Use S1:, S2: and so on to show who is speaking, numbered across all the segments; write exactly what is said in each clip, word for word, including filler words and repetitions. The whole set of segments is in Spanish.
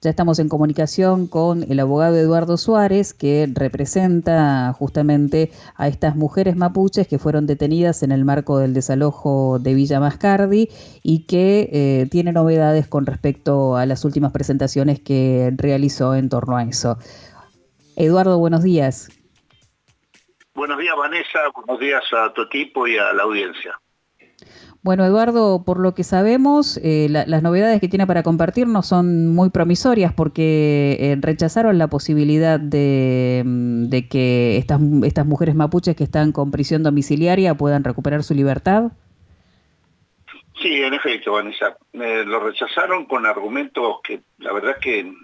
S1: Ya estamos en comunicación con el abogado Eduardo Suárez, que representa justamente a estas mujeres mapuches que fueron detenidas en el marco del desalojo de Villa Mascardi y que eh, tiene novedades con respecto a las últimas presentaciones que realizó en torno a eso. Eduardo, buenos días.
S2: Buenos días, Vanessa, buenos días a tu equipo y a la audiencia.
S1: Bueno, Eduardo, por lo que sabemos, eh, la, las novedades que tiene para compartirnos son muy promisorias porque eh, rechazaron la posibilidad de, de que estas, estas mujeres mapuches que están con prisión domiciliaria puedan recuperar su libertad.
S2: Sí, en efecto, Vanessa, eh, lo rechazaron con argumentos que la verdad que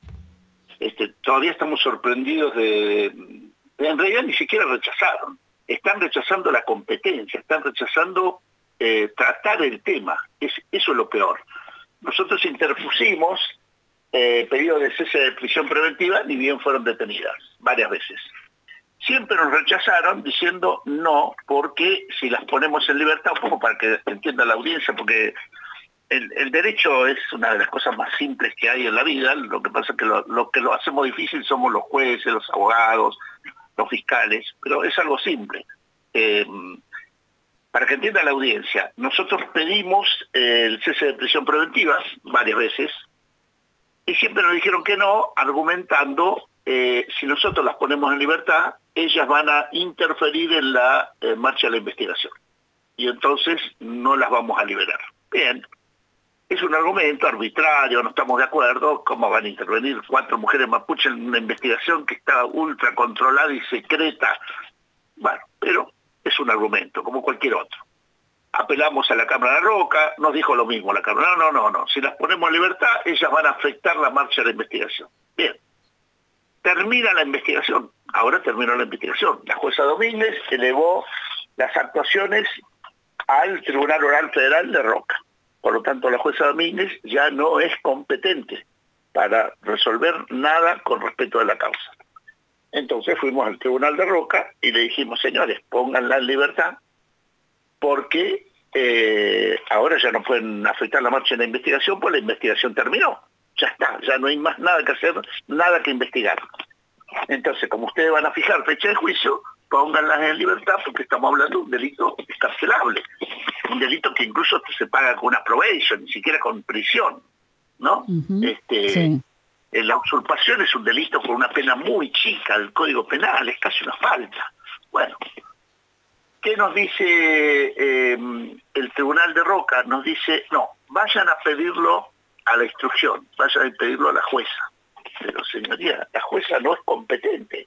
S2: este, todavía estamos sorprendidos de, de... En realidad ni siquiera rechazaron, están rechazando la competencia, están rechazando... Eh, tratar el tema, es, eso es lo peor. Nosotros interpusimos eh, pedido de cese de prisión preventiva, ni bien fueron detenidas, varias veces. Siempre nos rechazaron diciendo no, porque si las ponemos en libertad, un poco para que entienda la audiencia, porque el, el derecho es una de las cosas más simples que hay en la vida, lo que pasa es que lo, lo que lo hacemos difícil somos los jueces, los abogados, los fiscales, pero es algo simple. Eh, Para que entienda la audiencia, nosotros pedimos eh, el cese de prisión preventiva varias veces y siempre nos dijeron que no, argumentando eh, si nosotros las ponemos en libertad, ellas van a interferir en la eh, marcha de la investigación y entonces no las vamos a liberar. Bien, es un argumento arbitrario, no estamos de acuerdo, ¿cómo van a intervenir cuatro mujeres mapuches en una investigación que está ultra controlada y secreta? Bueno, pero... es un argumento, como cualquier otro. Apelamos a la Cámara de Roca, nos dijo lo mismo la Cámara. No, no, no, no. Si las ponemos en libertad, ellas van a afectar la marcha de la investigación. Bien. Termina la investigación. Ahora terminó la investigación. La jueza Domínguez elevó las actuaciones al Tribunal Oral Federal de Roca. Por lo tanto, la jueza Domínguez ya no es competente para resolver nada con respecto a la causa. Entonces fuimos al Tribunal de Roca y le dijimos, señores, pónganla en libertad porque eh, ahora ya no pueden afectar la marcha de la investigación, pues la investigación terminó. Ya está, ya no hay más nada que hacer, nada que investigar. Entonces, como ustedes van a fijar fecha de juicio, pónganlas en libertad porque estamos hablando de un delito excarcelable. Un delito que incluso se paga con una probation, ni siquiera con prisión, ¿no? Uh-huh. Este... Sí. La usurpación es un delito con una pena muy chica del Código Penal, es casi una falta. Bueno, ¿qué nos dice eh, el Tribunal de Roca? Nos dice, no, vayan a pedirlo a la instrucción, vayan a pedirlo a la jueza. Pero señoría, la jueza no es competente.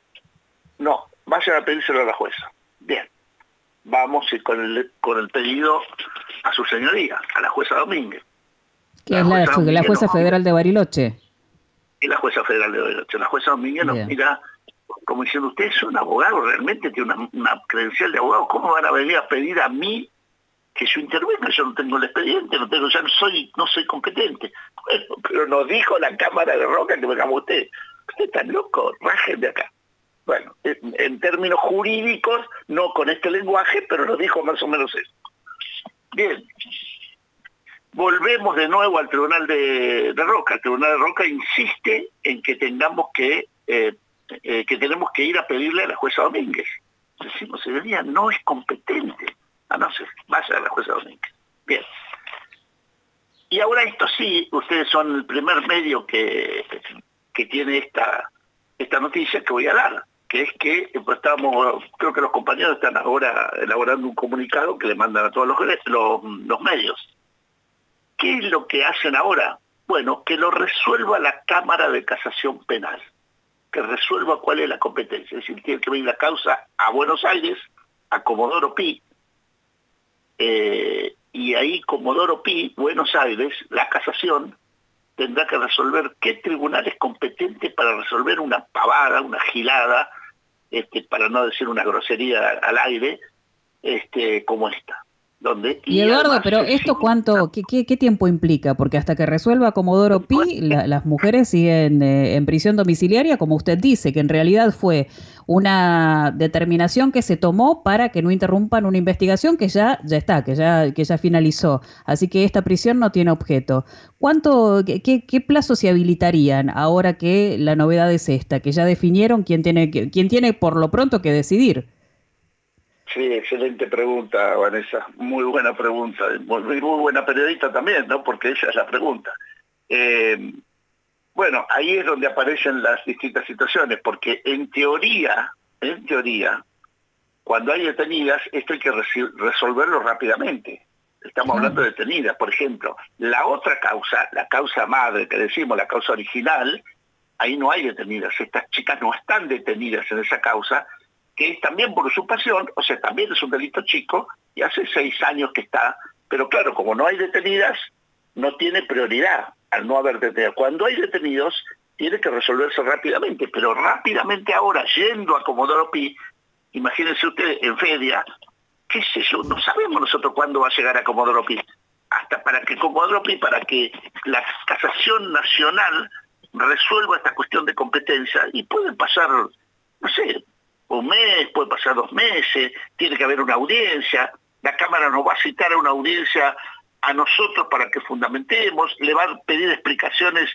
S2: No, vayan a pedírselo a la jueza. Bien, vamos con el, con el pedido a su señoría, a la jueza Domínguez.
S1: ¿Qué es la, jueza, la jueza no, federal de Bariloche?
S2: Y la jueza federal de Bariloche. La jueza Domínguez nos mira como diciendo, usted es un abogado, realmente tiene una, una credencial de abogado, ¿cómo van a venir a pedir a mí que yo intervenga? Yo no tengo el expediente, no tengo, ya no soy, no soy competente. Bueno, pero nos dijo la Cámara de Roca que vengamos usted. Usted está loco, rajen de acá. Bueno, en, en términos jurídicos, no con este lenguaje, pero nos dijo más o menos eso. Bien. Volvemos de nuevo al Tribunal de, de Roca. El Tribunal de Roca insiste en que tengamos que, eh, eh, que tenemos que ir a pedirle a la jueza Domínguez. Decimos, señoría, no es competente. Ah, no sé, vaya a la jueza Domínguez. Bien. Y ahora esto sí, ustedes son el primer medio que, que tiene esta, esta noticia que voy a dar, que es que pues, estamos, creo que los compañeros están ahora elaborando un comunicado que le mandan a todos los, los, los medios. ¿Qué es lo que hacen ahora? Bueno, que lo resuelva la Cámara de Casación Penal, que resuelva cuál es la competencia. Es decir, tiene que venir la causa a Buenos Aires, a Comodoro Pi, eh, y ahí Comodoro Pi, Buenos Aires, la casación, tendrá que resolver qué tribunal es competente para resolver una pavada, una gilada, este, para no decir una grosería al aire, este, como esta. Donde,
S1: y, y Eduardo, pero esto cuánto, ¿qué, qué, qué tiempo implica? Porque hasta que resuelva Comodoro Pi, la, las mujeres siguen eh, en prisión domiciliaria, como usted dice, que en realidad fue una determinación que se tomó para que no interrumpan una investigación que ya, ya está, que ya, que ya finalizó. Así que esta prisión no tiene objeto. ¿Cuánto, qué, qué plazo se habilitarían ahora que la novedad es esta, que ya definieron quién tiene, quién tiene por lo pronto que decidir?
S2: Sí, excelente pregunta, Vanessa. Muy buena pregunta. Muy, muy buena periodista también, ¿no? Porque esa es la pregunta. Eh, bueno, ahí es donde aparecen las distintas situaciones, porque en teoría, en teoría, cuando hay detenidas, esto hay que resolverlo rápidamente. Estamos
S1: Claro.
S2: hablando de detenidas, por ejemplo. La otra causa, la causa madre que decimos, la causa original, ahí no hay detenidas. Estas chicas no están detenidas en esa causa, que es también por usurpación, o sea, también es un delito chico, y hace seis años que está, pero claro, como no hay detenidas, no tiene prioridad al no haber detenidas. Cuando hay detenidos, tiene que resolverse rápidamente, pero rápidamente ahora, yendo a Comodoro Pi, imagínense ustedes, en Fedia, qué sé yo, no sabemos nosotros cuándo va a llegar a Comodoro Pi, hasta para que Comodoro Pi, para que la Casación Nacional resuelva esta cuestión de competencia, y pueden pasar, no sé, un mes, puede pasar dos meses, tiene que haber una audiencia, la Cámara nos va a citar a una audiencia a nosotros para que fundamentemos, le va a pedir explicaciones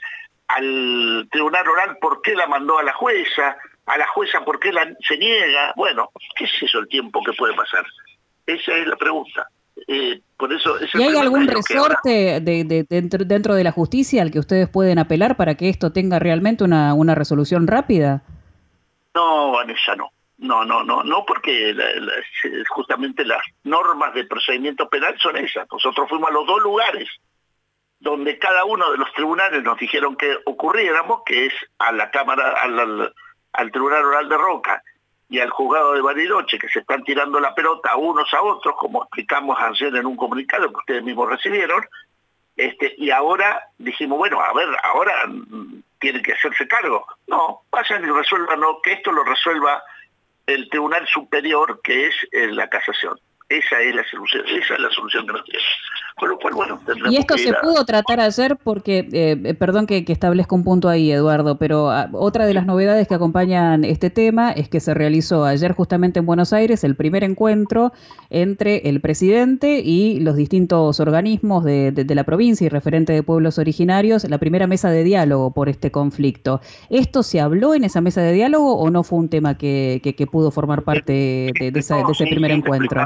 S2: al Tribunal Oral por qué la mandó a la jueza, a la jueza por qué la, se niega, bueno, ¿qué es eso el tiempo que puede pasar? Esa es la pregunta. Eh, por eso es el
S1: ¿Y hay
S2: primer
S1: algún
S2: daño que ahora...
S1: resorte de, de, dentro, dentro de la justicia al que ustedes pueden apelar para que esto tenga realmente una, una resolución rápida?
S2: No, Vanessa, no. No, no, no, no, porque la, la, justamente las normas de procedimiento penal son esas. Nosotros fuimos a los dos lugares donde cada uno de los tribunales nos dijeron que ocurriéramos, que es a la Cámara, al, al, al Tribunal Oral de Roca y al Juzgado de Bariloche, que se están tirando la pelota unos a otros, como explicamos ayer en un comunicado que ustedes mismos recibieron, este, y ahora dijimos, bueno, a ver, ahora tiene que hacerse cargo. No, vayan y resuelvan, no, que esto lo resuelva el Tribunal Superior, que es eh, la Casación. Esa es la solución, esa es la solución que nos tiene. Con lo cual, bueno, tendremos
S1: Y esto
S2: que
S1: se
S2: ir a...
S1: pudo tratar ayer porque, eh, perdón que, que establezca un punto ahí, Eduardo, pero a, otra de las novedades que acompañan este tema es que se realizó ayer justamente en Buenos Aires el primer encuentro entre el presidente y los distintos organismos de, de, de la provincia y referente de pueblos originarios, la primera mesa de diálogo por este conflicto. ¿Esto se habló en esa mesa de diálogo o no fue un tema que, que, que pudo formar parte de, de, esa, de ese primer encuentro?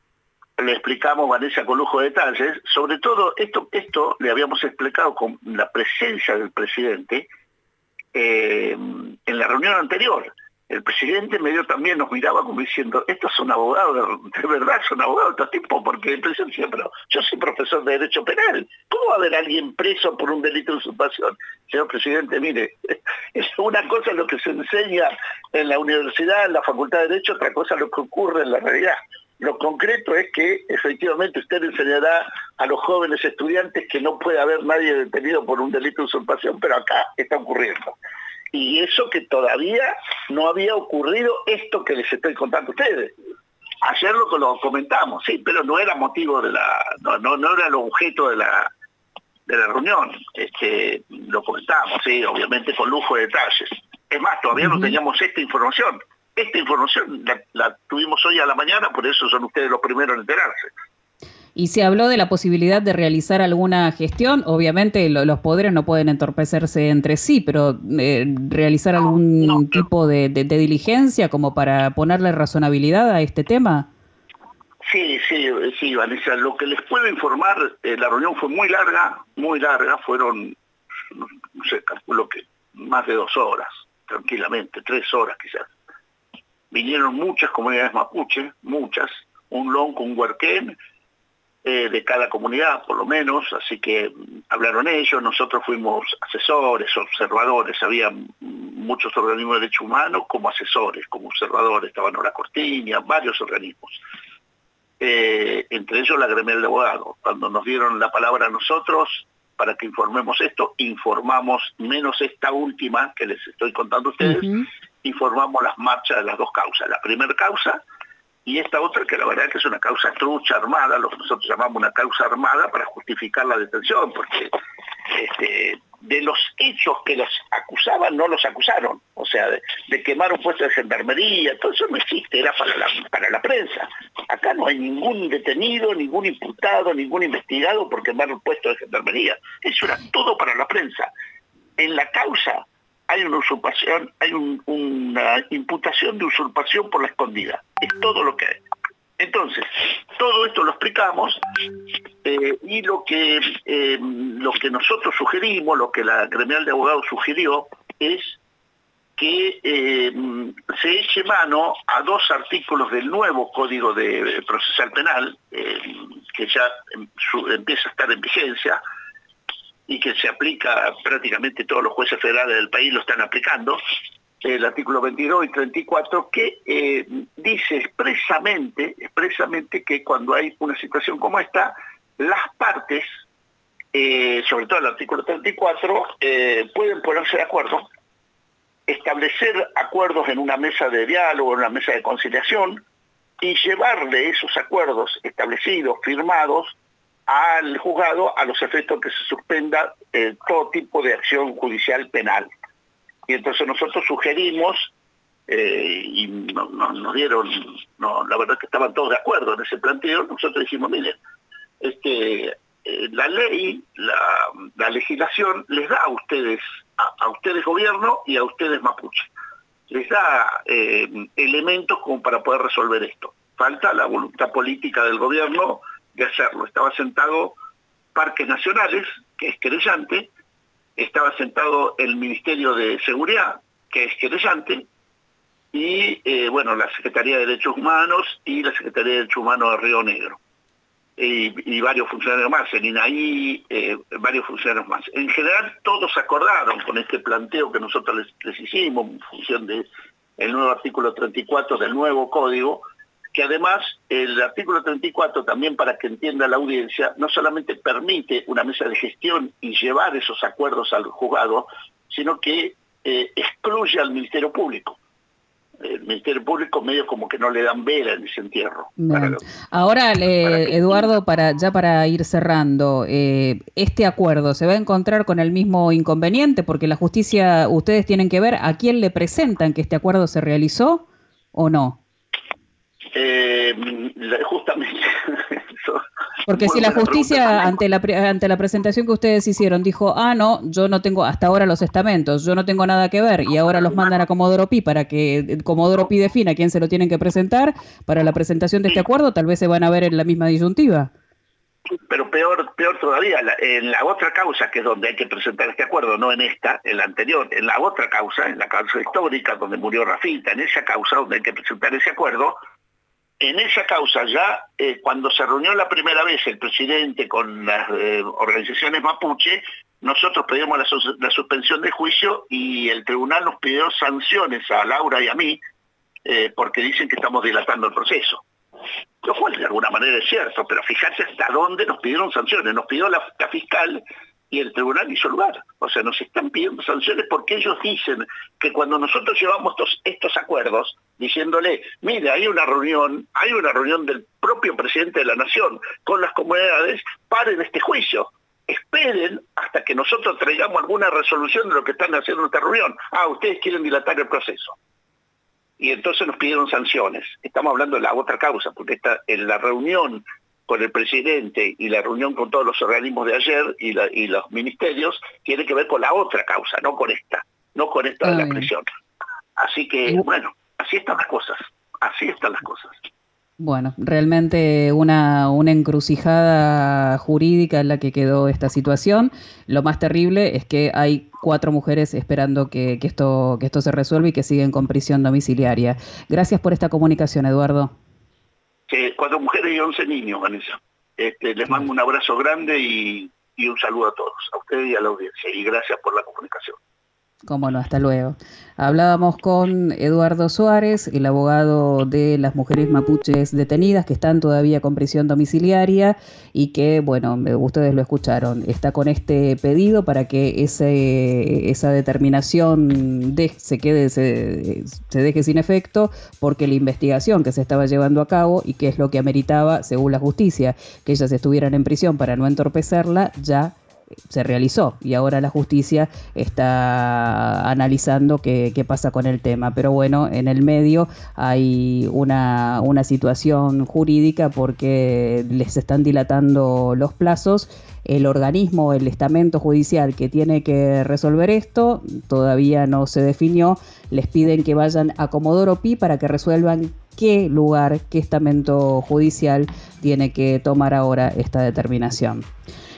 S2: Le explicamos, Vanessa, con lujo de detalles. Sobre todo, esto esto le habíamos explicado con la presencia del presidente eh, en la reunión anterior. El presidente medio también nos miraba como diciendo, estos son abogados, de, de verdad son abogados de estos tipos, porque el presidente decía, pero yo soy profesor de Derecho Penal, ¿cómo va a haber alguien preso por un delito de usurpación? Señor presidente, mire, es una cosa lo que se enseña en la universidad, en la Facultad de Derecho, otra cosa lo que ocurre en la realidad. Lo concreto es que efectivamente usted enseñará a los jóvenes estudiantes que no puede haber nadie detenido por un delito de usurpación, pero acá está ocurriendo. Y eso que todavía no había ocurrido esto que les estoy contando a ustedes. Ayer lo, lo comentamos, sí, pero no era motivo de la, no, no, no era el objeto de la, de la reunión. Este, lo comentamos, sí, obviamente con lujo de detalles. Es más, todavía uh-huh. no teníamos esta información. Esta información la, la tuvimos hoy a la mañana, por eso son ustedes los primeros en enterarse.
S1: Y se habló de la posibilidad de realizar alguna gestión, obviamente lo, los poderes no pueden entorpecerse entre sí, pero eh, realizar algún no, no, tipo de, de, de diligencia como para ponerle razonabilidad a este tema.
S2: Sí, sí, sí, Vanessa, lo que les puedo informar, eh, la reunión fue muy larga, muy larga, fueron, no, no sé, calculo que más de dos horas, tranquilamente, tres horas quizás. Vinieron muchas comunidades mapuche, muchas, un lonco, un huarquén, eh, de cada comunidad por lo menos, así que hablaron ellos, nosotros fuimos asesores, observadores, había muchos organismos de derechos humanos como asesores, como observadores, estaban Hora Cortiña, varios organismos, eh, entre ellos la gremial de abogados. Cuando nos dieron la palabra a nosotros para que informemos esto, informamos, menos esta última que les estoy contando a ustedes, uh-huh. informamos las marchas de las dos causas, la primera causa y esta otra que la verdad que es una causa trucha armada, lo que nosotros llamamos una causa armada para justificar la detención, porque este, de los hechos que los acusaban, no los acusaron. O sea, de, de quemar un puesto de gendarmería, todo eso no existe, era para la, para la prensa. Acá no hay ningún detenido, ningún imputado, ningún investigado por quemar un puesto de gendarmería. Eso era todo para la prensa. En la causa hay una usurpación, hay un, una imputación de usurpación por la escondida. Es todo lo que hay. Entonces, todo esto lo explicamos eh, y lo que, eh, lo que nosotros sugerimos, lo que la gremial de abogados sugirió, es que eh, se eche mano a dos artículos del nuevo Código de Procesal Penal, eh, que ya su, empieza a estar en vigencia y que se aplica prácticamente todos los jueces federales del país lo están aplicando, el artículo veintidós y treinta y cuatro, que eh, dice expresamente, expresamente que cuando hay una situación como esta, las partes, eh, sobre todo el artículo treinta y cuatro, eh, pueden ponerse de acuerdo, establecer acuerdos en una mesa de diálogo, en una mesa de conciliación, y llevarle esos acuerdos establecidos, firmados, al juzgado a los efectos que se suspenda eh, todo tipo de acción judicial penal. Y entonces nosotros sugerimos, eh, y no, no, nos dieron, no, la verdad es que estaban todos de acuerdo en ese planteo, nosotros dijimos, miren, este, eh, la ley, la, la legislación les da a ustedes, a, a ustedes gobierno y a ustedes mapuche, les da eh, elementos como para poder resolver esto. Falta la voluntad política del gobierno de hacerlo. Estaba sentado Parques Nacionales, que es querellante, estaba sentado el Ministerio de Seguridad, que es querellante, y eh, bueno, la Secretaría de Derechos Humanos y la Secretaría de Derechos Humanos de Río Negro. Y, y varios funcionarios más, el I N A I, eh, varios funcionarios más. En general, todos acordaron con este planteo que nosotros les, les hicimos, en función del nuevo artículo treinta y cuatro del nuevo código, que además el artículo treinta y cuatro, también para que entienda la audiencia, no solamente permite una mesa de gestión y llevar esos acuerdos al juzgado, sino que eh, excluye al Ministerio Público. El Ministerio Público medio como que no le dan vela en ese entierro. Para lo,
S1: Ahora, eh, para que... Eduardo, para ya para ir cerrando, eh, ¿este acuerdo se va a encontrar con el mismo inconveniente? Porque la justicia, ustedes tienen que ver a quién le presentan que este acuerdo se realizó o no.
S2: Eh, justamente eso.
S1: Porque bueno, si la justicia ante la ante la presentación que ustedes hicieron dijo, ah no, yo no tengo hasta ahora los estamentos, yo no tengo nada que ver, y ahora los mandan a Comodoro Pi para que Comodoro Pi defina a quién se lo tienen que presentar para la presentación de este acuerdo, tal vez se van a ver en la misma disyuntiva.
S2: Pero peor peor todavía, la, en la otra causa, que es donde hay que presentar este acuerdo, no en esta, en la anterior, en la otra causa, en la causa histórica donde murió Rafita, en esa causa donde hay que presentar ese acuerdo, en esa causa ya, eh, cuando se reunió la primera vez el presidente con las eh, organizaciones mapuche, nosotros pedimos la, sus la suspensión de juicio y el tribunal nos pidió sanciones a Laura y a mí, eh, porque dicen que estamos dilatando el proceso. Lo cual de alguna manera es cierto, pero fíjate hasta dónde nos pidieron sanciones. Nos pidió la, la fiscal y el tribunal hizo lugar. O sea, nos están pidiendo sanciones porque ellos dicen que cuando nosotros llevamos estos, estos acuerdos, diciéndole, mire, hay una reunión, hay una reunión del propio presidente de la Nación con las comunidades, paren este juicio, esperen hasta que nosotros traigamos alguna resolución de lo que están haciendo en esta reunión. Ah, ustedes quieren dilatar el proceso. Y entonces nos pidieron sanciones. Estamos hablando de la otra causa, porque esta, en la reunión con el presidente y la reunión con todos los organismos de ayer y, la, y los ministerios tiene que ver con la otra causa, no con esta, no con esta de la prisión. Así que, bueno, así están las cosas, así están las cosas.
S1: Bueno, realmente una, una encrucijada jurídica en la que quedó esta situación. Lo más terrible es que hay cuatro mujeres esperando que, que, esto, que esto se resuelva y que siguen con prisión domiciliaria. Gracias por esta comunicación, Eduardo.
S2: Sí, cuatro mujeres y once niños, Vanessa. Este, les mando un abrazo grande y, y un saludo a todos, a ustedes y a la audiencia. Y gracias por la comunicación.
S1: Cómo no, hasta luego. Hablábamos con Eduardo Suárez, el abogado de las mujeres mapuches detenidas que están todavía con prisión domiciliaria y que, bueno, ustedes lo escucharon, está con este pedido para que ese, esa determinación de, se, quede, se, se deje sin efecto, porque la investigación que se estaba llevando a cabo y que es lo que ameritaba, según la justicia, que ellas estuvieran en prisión para no entorpecerla, ya se realizó y ahora la justicia está analizando qué, qué pasa con el tema. Pero bueno, en el medio hay una, una situación jurídica porque les están dilatando los plazos. El organismo, el estamento judicial que tiene que resolver esto todavía no se definió. Les piden que vayan a Comodoro Pi para que resuelvan qué lugar, qué estamento judicial tiene que tomar ahora esta determinación.